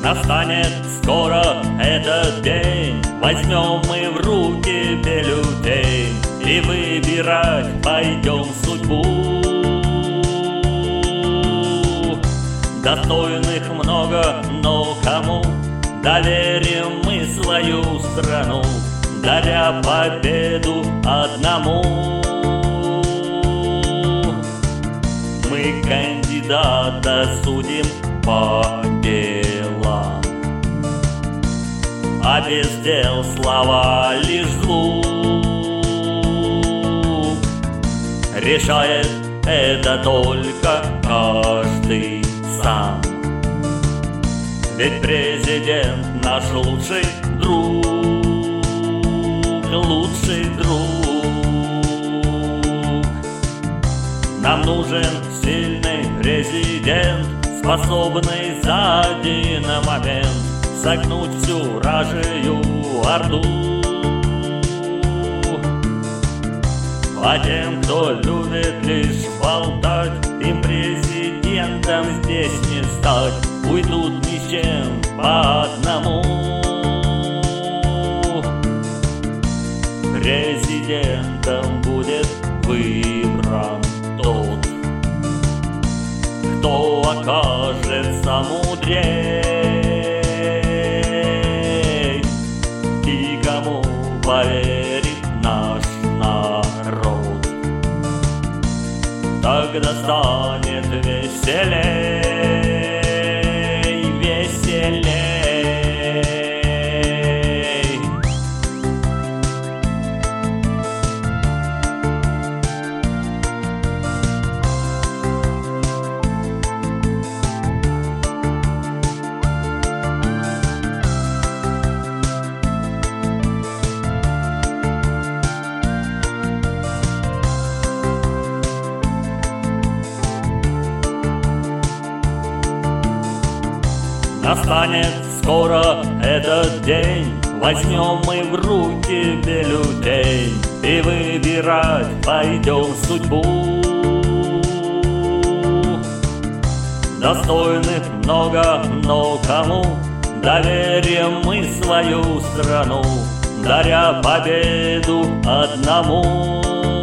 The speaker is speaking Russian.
Настанет скоро этот день, возьмем мы в руки бюллетень и выбирать пойдем судьбу. Достойных много, но кому доверим мы свою страну, даря победу одному? Мы кандидата судим по делам, а без дел слова лишь звук. Решает это только каждый сам, ведь президент наш лучший друг, лучший друг. Нам нужен сильный президент, способный за один момент согнуть всю вражью орду. А тем, кто любит лишь болтать, им президентом здесь не стать. Уйдут ни с чем по одному. Президентом будет выбран тот, кто окажется мудрей и кому поверит наш народ. Тогда станет веселей, веселей. Настанет скоро этот день, возьмем мы в руки бюллетень и выбирать пойдем судьбу. Достойных много, но кому доверим мы свою страну, даря победу одному?